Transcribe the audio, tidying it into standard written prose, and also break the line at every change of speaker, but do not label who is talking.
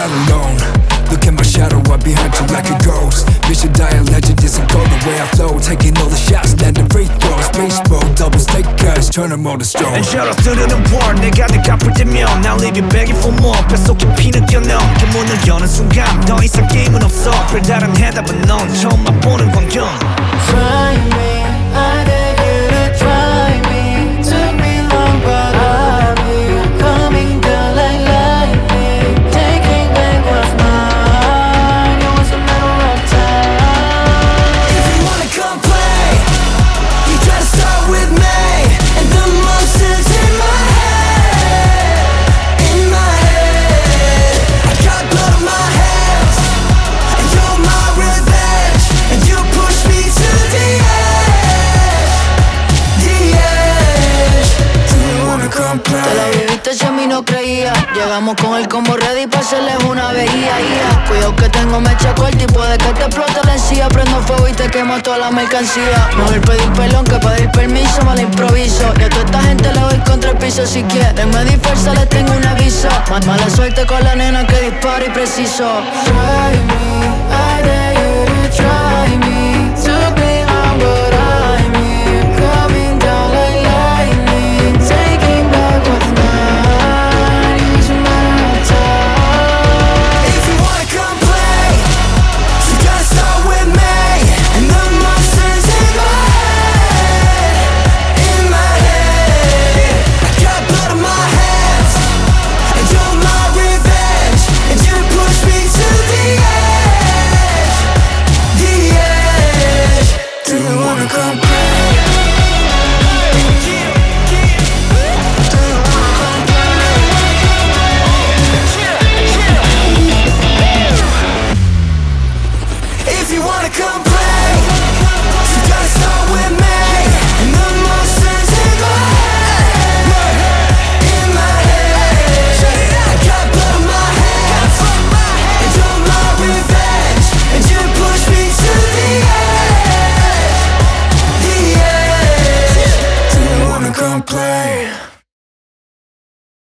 not alone. Look at my shadow, I'm behind you like a ghost. Mission die a legend, isn't go the way I flow. Taking all the shots, landing free throws. Baseball, double stake guys, turn them all to stone.
And shout out to the war, 내가 아플 때면 Now leave you begging for more. 뱃속에 피는 뛰어넘게 문을 여는 순간 더 이상 게임은 없어. 별다른 해답은 넌 처음 맛보는 광경.
Try me, I beg you to try me. Took me long but I'll be coming down like lightning. Taking back what's mine. It was a matter of time.
If you wanna come play, you gotta start with me. And the monsters in my head, in my head. I got blood on my hands, and you're my revenge. And you push me to the edge, the edge. Do you wanna come
Te la
play?
viviste si a mí no creía. Llegamos con el combo ready pa' hacerles una veía. Cuidado que tengo mecha corta y puede que te explote la encía. Prendo fuego y te quemo toda la mercancía. Mejor pedir perdón que pedir permiso, me la improviso. Y a toda esta gente le doy contra el piso. Si quieren me dispersa, les tengo un aviso. Mala suerte con la nena que dispara y preciso. Try me, I